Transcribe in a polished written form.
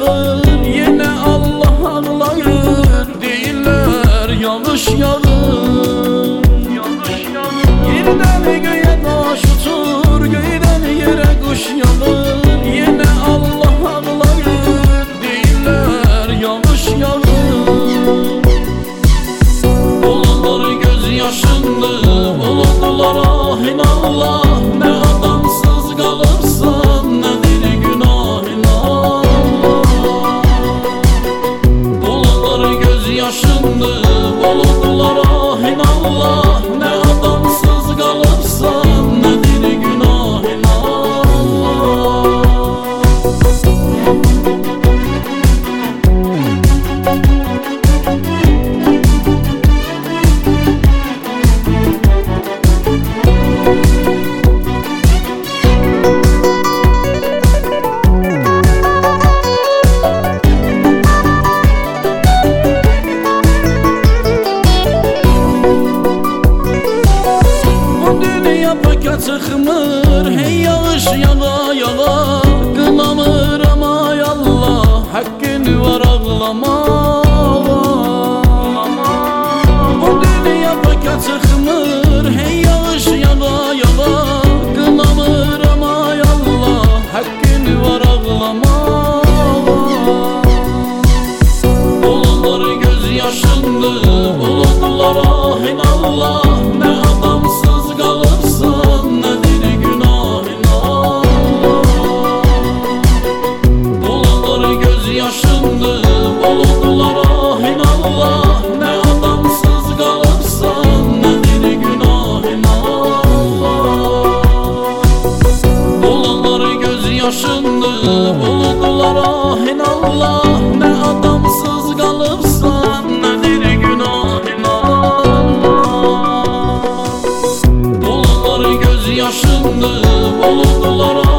yağır, yine Allah ağlayır. Deyirlər yağış yağır. Yerdən göğe daş uçur, göydən yerə quş yağır. Yine Allah ağlayır. Deyirlər yağış yağır. Bulutlar göz yaşındır, bulutlar ahin Allah. Ne adamsız kalıbsan, nedir günahın Allah. Bulutlar göz yaşındır, bulutlar ahin Allah. Ne adamsız kalıbsan, nedir günahın Allah. Paka çıxmır, hey yağış yağa yağa. Qınamıram ay Allah, haqqın var ağlamağa. Bu dünya paka çıxmır, hey yağış yağa yağa. Qınamıram ay Allah, haqqın var ağlamağa. Bulutlar göz yaşındır, bulutlar ahin Allah. Ne adamsız kalıbsan, nedir günahın Allah. Bulutlar göz yaşındır, bulutlar ahin Allah. Ne adamsız kalıbsan, nedir günahın Allah. Bulutlar göz yaşındır, bulutlar ahin Allah. Ne adamsız kalıbsan, nedir günahın Allah. Bulutlar göz yaşındır, bulutlar